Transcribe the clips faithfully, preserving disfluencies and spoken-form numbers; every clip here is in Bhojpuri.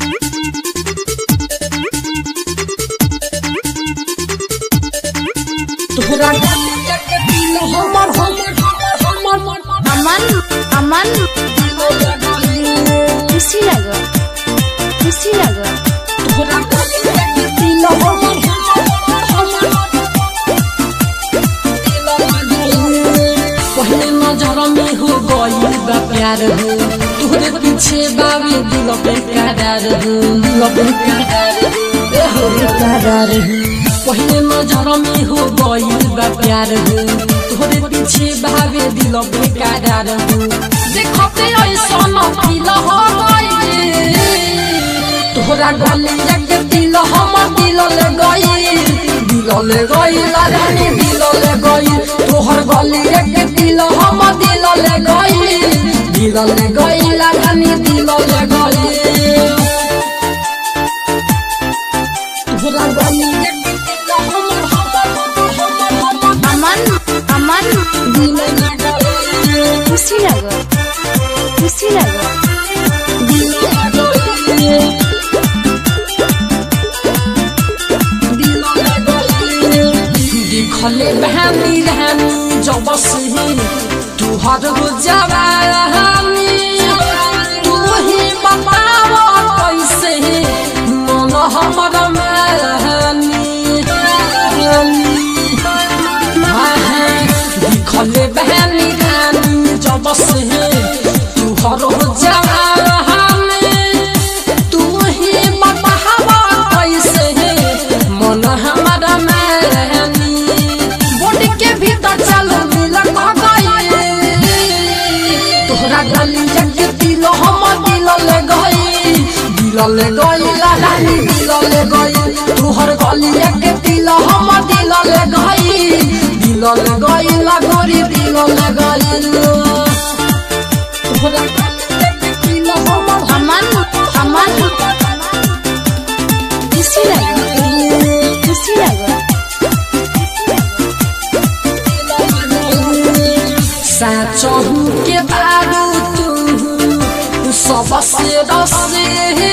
तोहरा गलिया के दिल हमर हमर हमर अमन अमन खुशी लगा खुशी लगा तोहरा गलिया के दिल हमर हमर पहले नजर में हो गइल बा प्यार हो तोहरे पीछे बावे दिल बेकरार हो दिल बेकरार हो बेकरार हो पहले नजर में हो गइल बा प्यार हो तोहरे पीछे बावे दिल बेकरार हो देखते ऐसन दिल हो गइल तोहरा गलिया के दिल हमर दिल ले गइल दिल ले गइल रानी दिल ले गइल तोहर गलिया के दिल हमर दिल ले गइल दिल ले गइल रानी दिल ले गइल तोहरा गलिया के दिल हमर अमन अमन दिल ले गइल खुशी लगा खुशी लगा दिल ले गइल दिखले बहानी रहनी जब से तू हर हो जवानी तू ही बतावा कैसे मन हमर महनी दिखले बहानी रहनी जब से तू हर हो जवानी तू ही बतावा कैसे मन हमर महनी तोहरा गलिया के दिल हमर दिल ले गइल दिल ले गइल रानी दिल ले गइल तोहर गलिया के दिल हमर दिल ले गइल दिल ले गइल गोरी दिल ले गइल तोहरा गलिया के दिल हमर अमन अमन खुशी लगा खुशी लगा साचहु के बारू तू सबसे रसे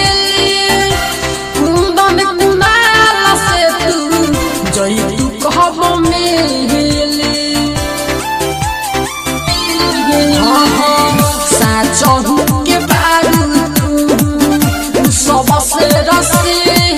कुंदन कुनाल से तू जई तू कहब मेले साचहु के बारू तू सबसे रसे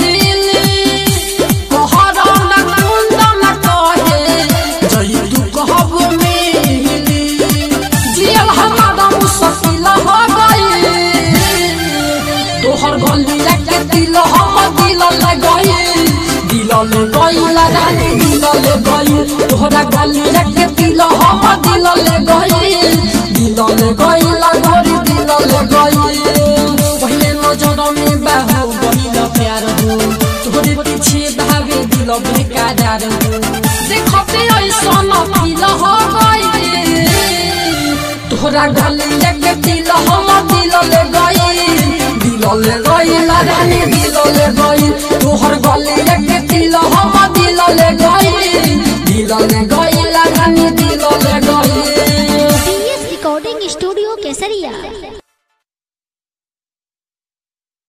तोहर गलिया के दिल हमर दिल ले गइल दिल ले गइल रानी दिल ले गइल तोहरा गलिया के दिल हमर दिल ले गइल दिल ले गइल गोरी दिल ले गइल पहले नजर में बाहो गइल प्यार हो तोहरे पीछे भागे दिल बेकरार हो देखते ऐसन दिल हो गइल तोहरा गलिया के दिल हमर दिल ले गइल दिल ले गइल रानी दिल ले गइल तोहर गलिया के